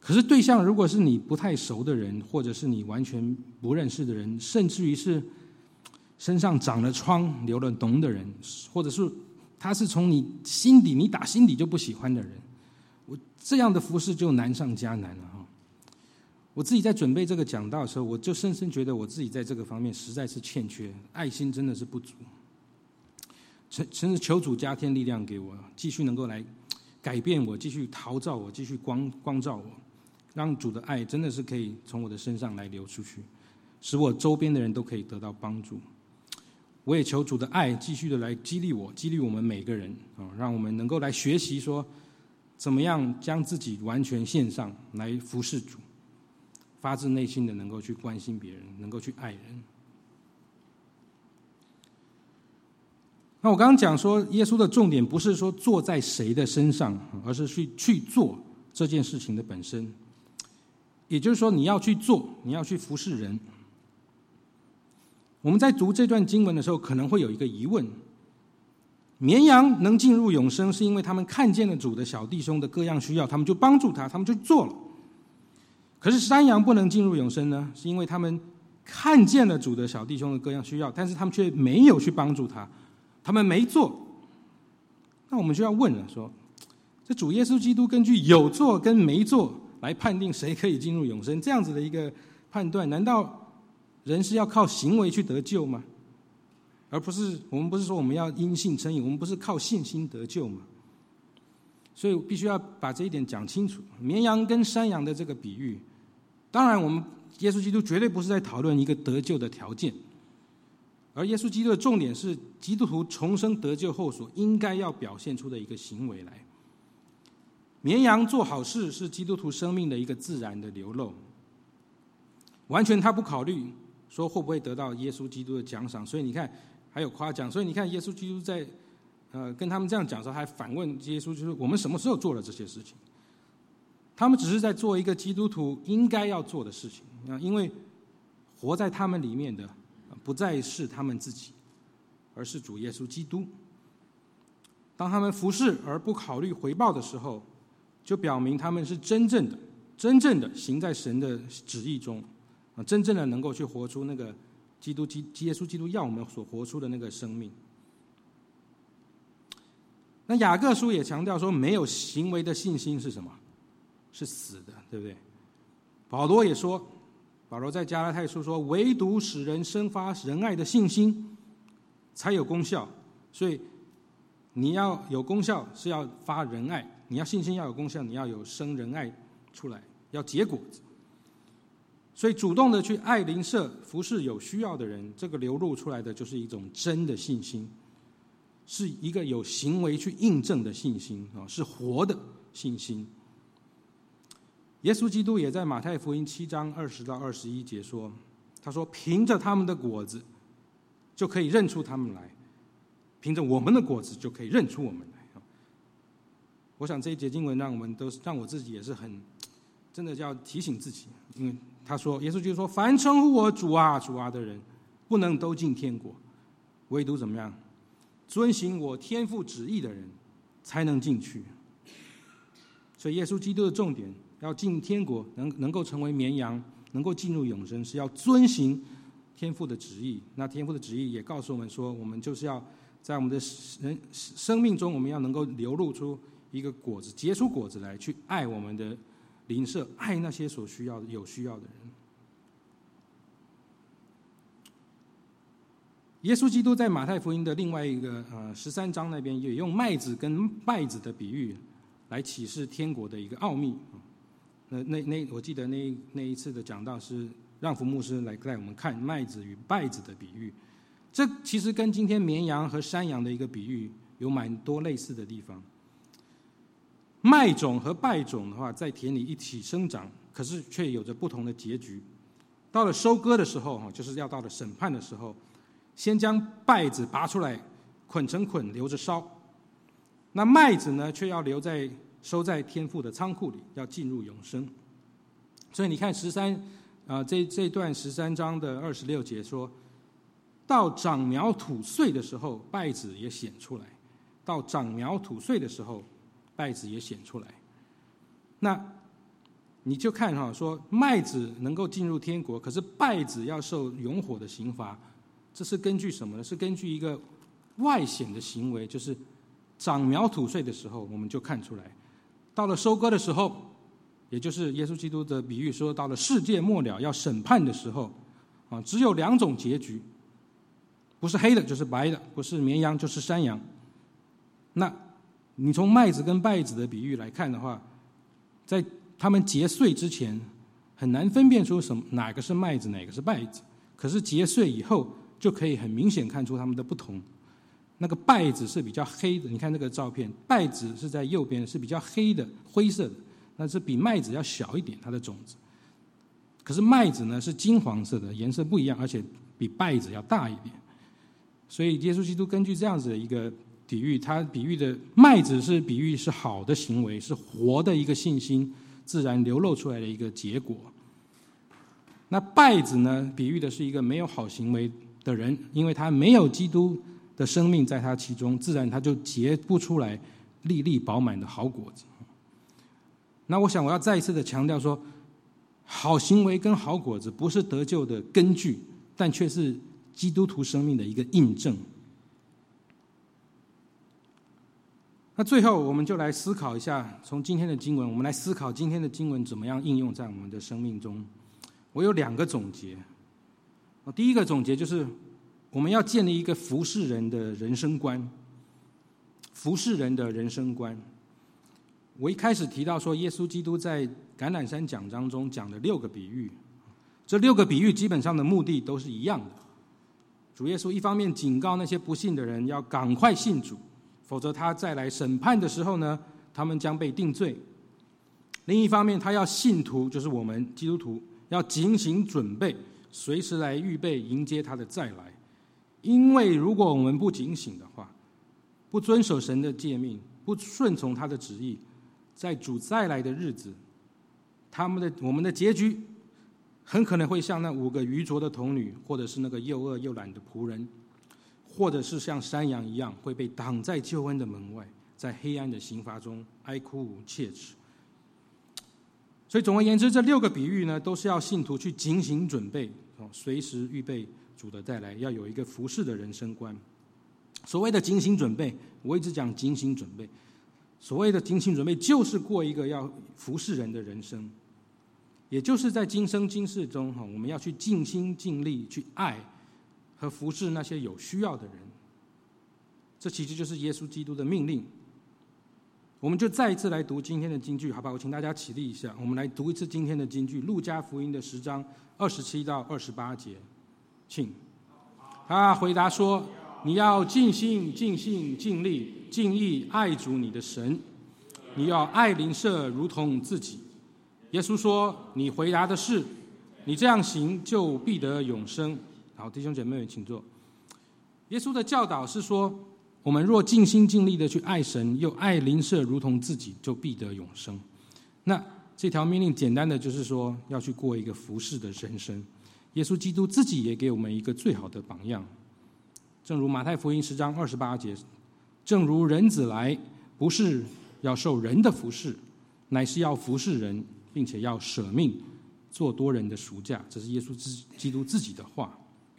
可是对象如果是你不太熟的人，或者是你完全不认识的人，甚至于是身上长了疮、流了脓的人，或者是他是从你心底，你打心底就不喜欢的人，我这样的服事就难上加难了哈。我自己在准备这个讲道的时候，我就深深觉得我自己在这个方面实在是欠缺，爱心真的是不足。甚至求主加添力量给我，继续能够来改变我，继续陶造我，继续光光照我，让主的爱真的是可以从我的身上来流出去，使我周边的人都可以得到帮助。我也求主的爱继续的来激励我，激励我们每个人啊，让我们能够来学习说，怎么样将自己完全献上来服侍主，发自内心的能够去关心别人，能够去爱人。那我刚刚讲说，耶稣的重点不是说做在谁的身上，而是去去做这件事情的本身。也就是说，你要去做，你要去服侍人。我们在读这段经文的时候，可能会有一个疑问：绵羊能进入永生，是因为他们看见了主的小弟兄的各样需要，他们就帮助他，他们就做了。可是山羊不能进入永生呢，是因为他们看见了主的小弟兄的各样需要，但是他们却没有去帮助他，他们没做。那我们就要问了，说这主耶稣基督根据有做跟没做来判定谁可以进入永生，这样子的一个判断，难道人是要靠行为去得救吗？而不是我们不是说我们要因信称义，我们不是靠信心得救吗？所以必须要把这一点讲清楚。绵羊跟山羊的这个比喻，当然我们耶稣基督绝对不是在讨论一个得救的条件，而耶稣基督的重点是基督徒重生得救后所应该要表现出的一个行为来。绵羊做好事是基督徒生命的一个自然的流露，完全他不考虑说会不会得到耶稣基督的奖赏，所以你看还有夸奖。所以你看耶稣基督在呃跟他们这样讲的时候，还反问耶稣，就是我们什么时候做了这些事情？他们只是在做一个基督徒应该要做的事情，因为活在他们里面的不再是他们自己，而是主耶稣基督。当他们服侍而不考虑回报的时候，就表明他们是真正的真正的行在神的旨意中，真正的能够去活出那个基督基耶稣基督要我们所活出的那个生命。那雅各书也强调说，没有行为的信心是什么？是死的，对不对？保罗也说，保罗在加拉太书说，唯独使人生发仁爱的信心才有功效。所以你要有功效是要发仁爱，你要信心要有功效，你要有生仁爱出来，要结果子。所以主动的去爱邻舍，服侍有需要的人，这个流露出来的就是一种真的信心，是一个有行为去印证的信心，是活的信心。耶稣基督也在马太福音七章二十到二十一节说，他说凭着他们的果子就可以认出他们来，凭着我们的果子就可以认出我们来。我想这一节经文让我们都让我自己也是很真的要提醒自己，因为他说耶稣就说，凡称呼我主啊主啊的人不能都进天国，唯独怎么样遵行我天父旨意的人才能进去。所以耶稣基督的重点要进天国，能能够成为绵羊，能够进入永生，是要遵行天父的旨意。那天父的旨意也告诉我们说，我们就是要在我们的人生命中，我们要能够流露出一个果子，结出果子来，去爱我们的邻舍，爱那些所需要的有需要的人。耶稣基督在马太福音的另外一个呃十三章那边，也用麦子跟稗子的比喻来启示天国的一个奥秘。那那那，我记得那那一次的讲道是让福牧师来带我们看麦子与稗子的比喻。这其实跟今天绵羊和山羊的一个比喻有蛮多类似的地方。麦种和稗种的话，在田里一起生长，可是却有着不同的结局。到了收割的时候，就是要到了审判的时候，先将稗子拔出来，捆成捆留着烧。那麦子呢，却要留在收在天父的仓库里，要进入永生。所以你看十三啊，这这段十三章的二十六节说，到长苗吐穗的时候，稗子也显出来；到长苗吐穗的时候，稗子也显出来。那你就看哈，说麦子能够进入天国，可是稗子要受永火的刑罚，这是根据什么呢？是根据一个外显的行为，就是长苗吐穗的时候，我们就看出来。到了收割的时候，也就是耶稣基督的比喻说，到了世界末了要审判的时候，啊，只有两种结局，不是黑的就是白的，不是绵羊就是山羊。那你从麦子跟稗子的比喻来看的话，在他们结穗之前很难分辨出什么哪个是麦子哪个是稗子，可是结穗以后就可以很明显看出它们的不同。那个稗子是比较黑的，你看这个照片，稗子是在右边，是比较黑的灰色的，那是比麦子要小一点，它的种子。可是麦子呢是金黄色的，颜色不一样，而且比稗子要大一点。所以耶稣基督根据这样子的一个比喻，他比喻的麦子是比喻是好的行为，是活的一个信心自然流露出来的一个结果。那稗子呢，比喻的是一个没有好行为的人，因为他没有基督的生命在他其中，自然他就结不出来粒粒饱满的好果子。那我想我要再一次的强调说，好行为跟好果子不是得救的根据，但却是基督徒生命的一个印证。那最后我们就来思考一下，从今天的经文，我们来思考今天的经文怎么样应用在我们的生命中。我有两个总结。第一个总结就是我们要建立一个服侍人的人生观，服侍人的人生观。我一开始提到说，耶稣基督在橄榄山讲章中讲的六个比喻，这六个比喻基本上的目的都是一样的。主耶稣一方面警告那些不信的人要赶快信主，否则他再来审判的时候呢，他们将被定罪。另一方面，他要信徒，就是我们基督徒，要警醒准备，随时来预备迎接他的再来。因为如果我们不警醒的话，不遵守神的诫命，不顺从他的旨意，在主再来的日子，他们的我们的结局很可能会像那五个愚拙的童女，或者是那个又饿又懒的仆人，或者是像山羊一样会被挡在救恩的门外，在黑暗的刑罚中哀哭切齿。所以总而言之，这六个比喻呢，都是要信徒去警醒准备，随时预备主的再来，要有一个服侍的人生观。所谓的警醒准备，我一直讲警醒准备，所谓的警醒准备就是过一个要服侍人的人生，也就是在今生今世中，我们要去尽心尽力去爱和服侍那些有需要的人。这其实就是耶稣基督的命令。我们就再一次来读今天的金句，好吧？我请大家起立一下，我们来读一次今天的金句，路加福音的十章二十七到二十八节，请。他回答说，你要尽心尽性尽力尽意爱主你的神，你要爱邻舍如同自己。耶稣说，你回答的是，你这样行就必得永生。好，弟兄姐妹们请坐。耶稣的教导是说，我们若尽心尽力的去爱神，又爱邻舍如同自己，就必得永生。那这条命令简单的就是说，要去过一个服侍的人生。耶稣基督自己也给我们一个最好的榜样，正如马太福音十章二十八节，正如人子来，不是要受人的服侍，乃是要服侍人，并且要舍命做多人的赎价。这是耶稣基督自己的话。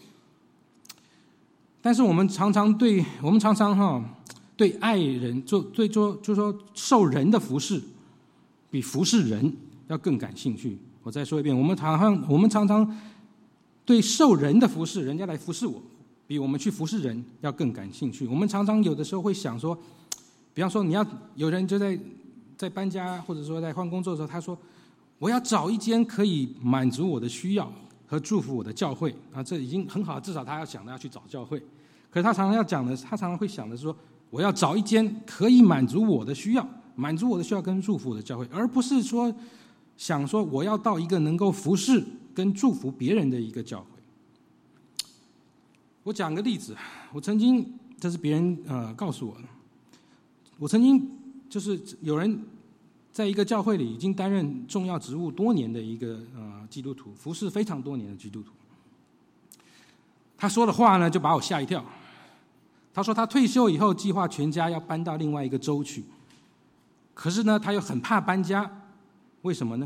但是我们常常对我们常常哈对爱人做对做就是说受人的服侍，比服侍人要更感兴趣。我再说一遍，我们常常我们常常对受人的服侍，人家来服侍我，比我们去服侍人要更感兴趣。我们常常有的时候会想说，比方说你要有人就在在搬家或者说在换工作的时候，他说我要找一间可以满足我的需要和祝福我的教会啊，这已经很好，至少他要想到要去找教会。可是他常常要讲的，他常常会想的是说，我要找一间可以满足我的需要、满足我的需要跟祝福我的教会，而不是说想说我要到一个能够服侍跟祝福别人的一个教会。我讲个例子，我曾经这是别人呃告诉我的，我曾经就是有人在一个教会里已经担任重要职务多年的一个呃基督徒，服侍非常多年的基督徒。他说的话呢，就把我吓一跳。他说他退休以后计划全家要搬到另外一个州去，可是呢他又很怕搬家。为什么呢？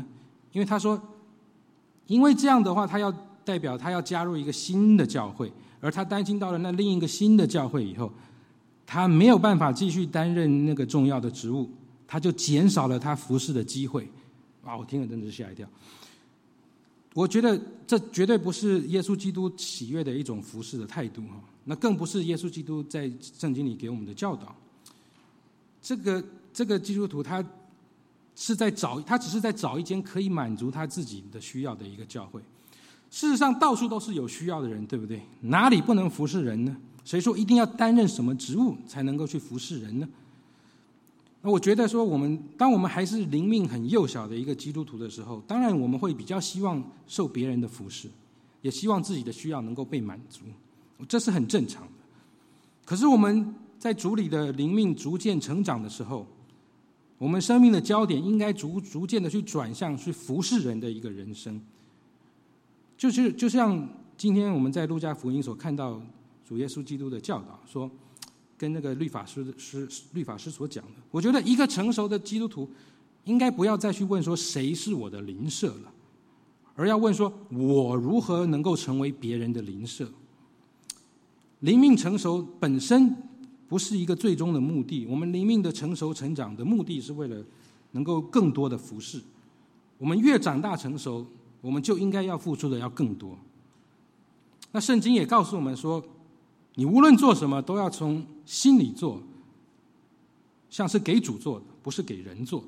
因为他说，因为这样的话，他要代表他要加入一个新的教会，而他担心到了那另一个新的教会以后，他没有办法继续担任那个重要的职务，他就减少了他服侍的机会。哇，我听了真的是吓一跳。我觉得这绝对不是耶稣基督喜悦的一种服侍的态度，那更不是耶稣基督在圣经里给我们的教导。这个这个基督徒他是在找，他只是在找一间可以满足他自己的需要的一个教会。事实上，到处都是有需要的人，对不对？哪里不能服侍人呢？谁说一定要担任什么职务才能够去服侍人呢？那我觉得说，我们当我们还是灵命很幼小的一个基督徒的时候，当然我们会比较希望受别人的服侍，也希望自己的需要能够被满足，这是很正常的。可是我们在主里的灵命逐渐成长的时候，我们生命的焦点应该逐逐渐的去转向去服侍人的一个人生。就是就像今天我们在路加福音所看到主耶稣基督的教导，说跟那个律法师师律法师所讲的，我觉得一个成熟的基督徒应该不要再去问说谁是我的邻舍了，而要问说我如何能够成为别人的邻舍。灵命成熟本身不是一个最终的目的，我们灵命的成熟成长的目的是为了能够更多的服侍。我们越长大成熟，我们就应该要付出的要更多。那圣经也告诉我们说，你无论做什么都要从心里做，像是给主做的，不是给人做的。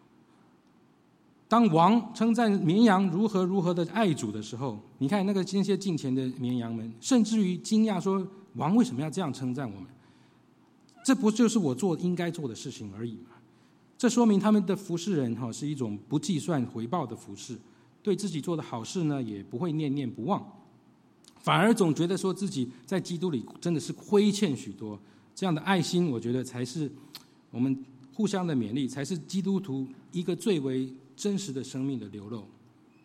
当王称赞绵羊如何如何的爱主的时候，你看那个那些近前的绵羊们，甚至于惊讶说，王为什么要这样称赞我们？这不就是我做应该做的事情而已吗？这说明他们的服侍人是一种不计算回报的服侍，对自己做的好事呢也不会念念不忘，反而总觉得说自己在基督里真的是亏欠许多。这样的爱心，我觉得才是我们互相的勉励，才是基督徒一个最为真实的生命的流露。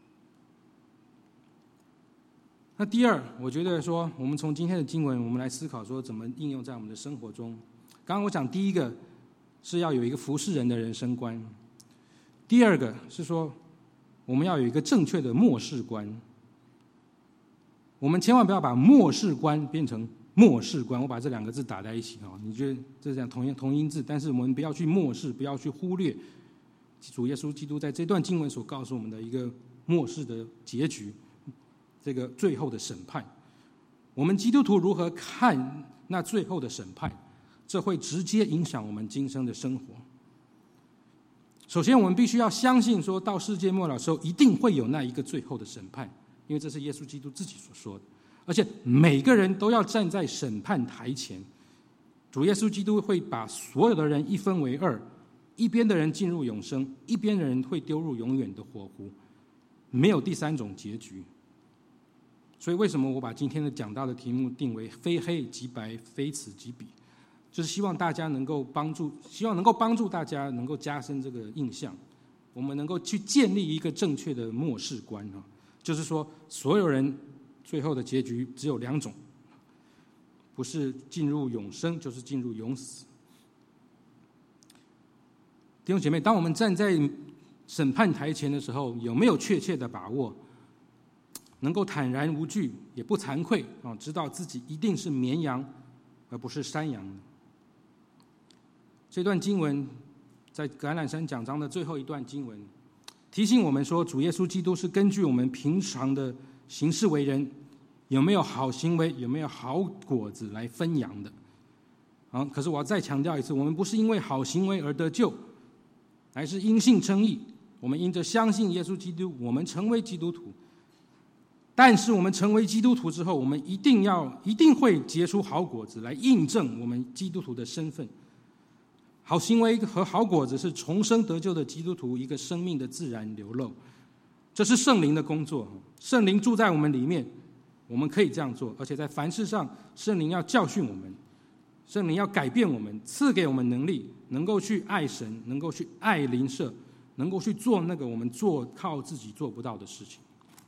那第二，我觉得说我们从今天的经文，我们来思考说怎么应用在我们的生活中。刚刚我讲第一个是要有一个服侍人的人生观，第二个是说我们要有一个正确的末世观。我们千万不要把末世观变成末世观，我把这两个字打在一起，你觉得这是讲同音同音字，但是我们不要去漠视，不要去忽略主耶稣基督在这段经文所告诉我们的一个末世的结局，这个最后的审判。我们基督徒如何看那最后的审判，这会直接影响我们今生的生活。首先我们必须要相信说，到世界末了的时候一定会有那一个最后的审判，因为这是耶稣基督自己所说的，而且每个人都要站在审判台前。主耶稣基督会把所有的人一分为二，一边的人进入永生，一边的人会丢入永远的火湖，没有第三种结局。所以为什么我把今天的讲到的题目定为非黑即白，非此即彼，就是希望大家能够帮助，希望能够帮助大家能够加深这个印象，我们能够去建立一个正确的末世观，就是说所有人最后的结局只有两种，不是进入永生，就是进入永死。弟兄姐妹，当我们站在审判台前的时候，有没有确切的把握，能够坦然无惧，也不惭愧，知道自己一定是绵羊而不是山羊？这段经文在橄榄山讲章的最后一段经文，提醒我们说，主耶稣基督是根据我们平常的行事为人，有没有好行为，有没有好果子来分扬的。啊，可是我要再强调一次，我们不是因为好行为而得救，乃是因信称义。我们因着相信耶稣基督，我们成为基督徒。但是我们成为基督徒之后，我们一定要一定会结出好果子来印证我们基督徒的身份。好行为和好果子是重生得救的基督徒一个生命的自然流露，这是圣灵的工作。圣灵住在我们里面，我们可以这样做，而且在凡事上圣灵要教训我们，圣灵要改变我们，赐给我们能力，能够去爱神，能够去爱邻舍，能够去做那个我们做靠自己做不到的事情。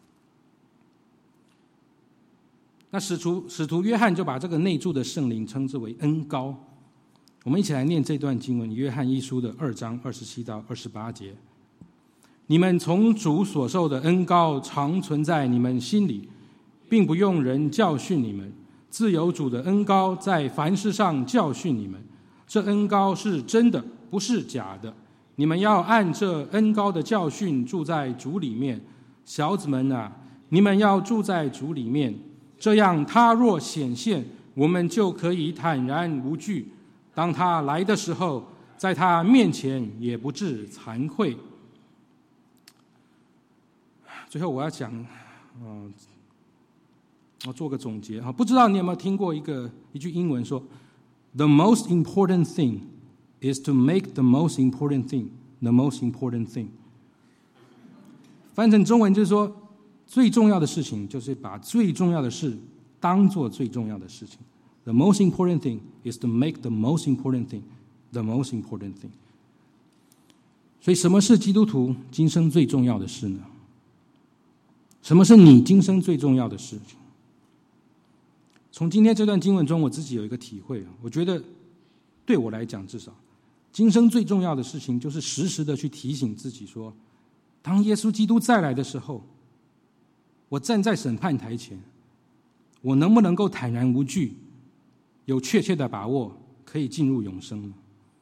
那使徒使徒约翰就把这个内住的圣灵称之为恩膏。我们一起来念这段经文，约翰一书的二章二十七到二十八节。 你们从主所受的恩膏常存在你们心里，并不用人教训你们，自有主的恩膏在凡事上教训你们。这恩膏是真的，不是假的。你们要按这恩膏的教训住在主里面。小子们啊，你们要住在主里面，这样他若显现，我们就可以坦然无惧。当他来的时候，在他面前也不致惭愧。最后我要讲，嗯，我做个总结哈，不知道你有没有听过一个一句英文说 ，The most important thing is to make the most important thing the most important thing。翻成中文就是说，最重要的事情就是把最重要的事当做最重要的事情。The most important thing is to make the most important thing the most important thing。所以，什么是基督徒今生最重要的事呢？什么是你今生最重要的事情？从今天这段经文中，我自己有一个体会，我觉得对我来讲，至少今生最重要的事情，就是时时的去提醒自己说，当耶稣基督再来的时候，我站在审判台前，我能不能够坦然无惧，有确切的把握可以进入永生呢？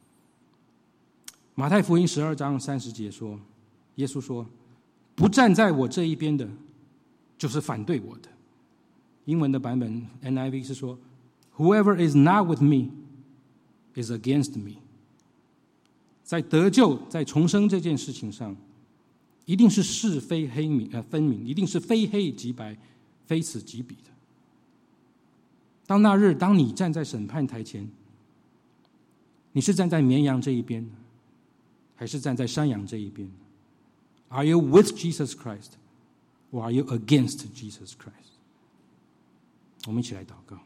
马太福音十二章三十节说，耶稣说，不站在我这一边的，就是反对我的。英文的版本 N I V 是说 Whoever is not with me is against me。 在得救在重生这件事情上，一定是是非黑明呃分明，一定是非黑即白，非此即彼的。当那日当你站在审判台前，你是站在绵羊这一边，还是站在山羊这一边？ Are you with Jesus Christ or are you against Jesus Christ？ 我们一起来祷告。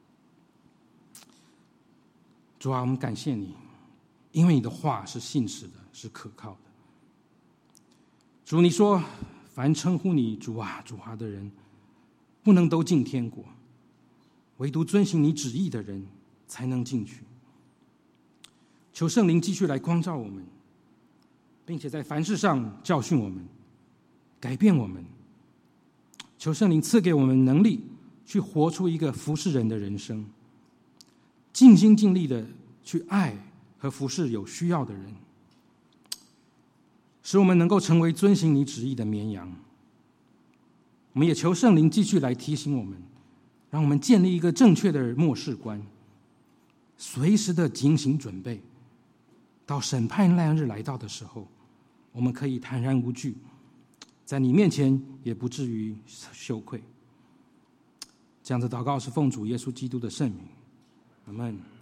主啊，我们感谢你，因为你的话是信实的，是可靠的。主，你说凡称呼你主啊主啊的人，不能都进天国，唯独遵行你旨意的人才能进去。求圣灵继续来光照我们，并且在凡事上教训我们，改变我们。求圣灵赐给我们能力，去活出一个服侍人的人生，尽心尽力的去爱和服侍有需要的人，使我们能够成为遵行你旨意的绵羊。我们也求圣灵继续来提醒我们，让我们建立一个正确的末世观，随时的警醒准备，到审判那日来到的时候，我们可以坦然无惧，在你面前也不至于羞愧。这样的祷告是奉主耶稣基督的圣名，阿们。